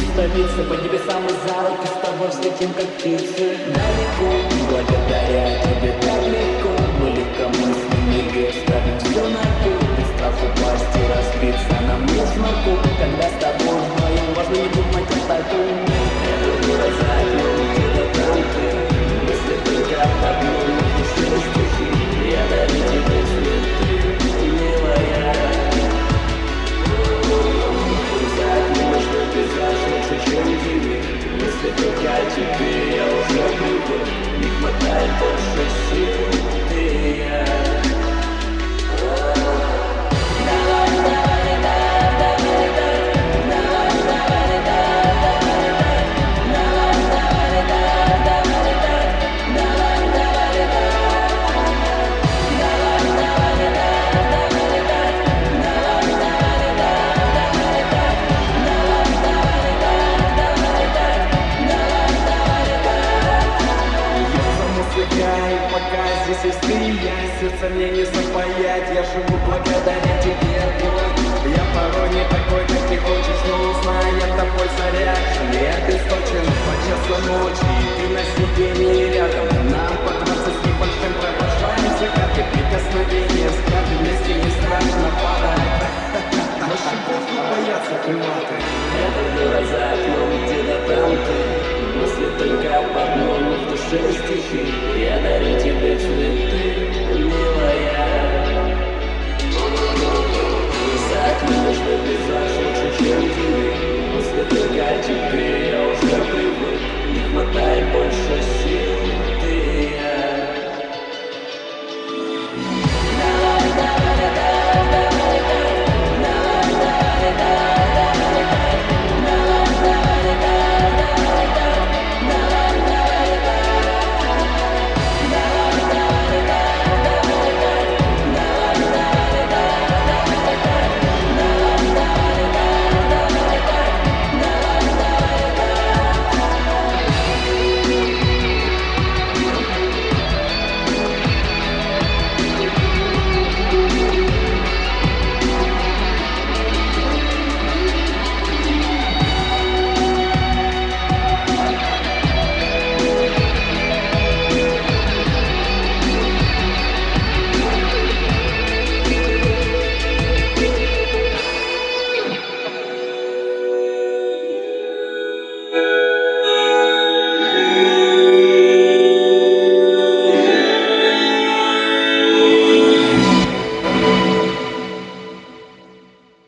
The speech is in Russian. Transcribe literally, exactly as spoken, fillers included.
столице, по небесам и за руки с тобой взлетим, как птицы. Далеко, благодаря тебе так легко, мы легкомысленный геста. Все на то, без страху упасть и разбиться нам не смогу. Когда с тобой вдвоем, важно не думать о таком. Этот город запил где-то толпы, если только одну напиши стихи, я дарю тебе цветы, милая. Что пейзаж лучше, чем тебе. Если только тебе я уже привык, не хватает больше сил, ты и я. Давай, давай, летай, давай, летай, давай, давай, летай, давай, летай, давай, давай, летай, давай, летай, давай, давай, летай, давай, давай, летай, давай, летай, давай, давай, летай, пока здесь есть ты и я, сердце мне не запаять, я живу благодаря тебе, я порой не такой, как ты хочешь, но узнай, я тобой заряжен, я обесточен по часу ночи, ты на сиденье рядом, нам по двадцать с небольшим провожаем закаты, прикосновения, взгляды вместе не страшно падать, наши боги боятся крылаты.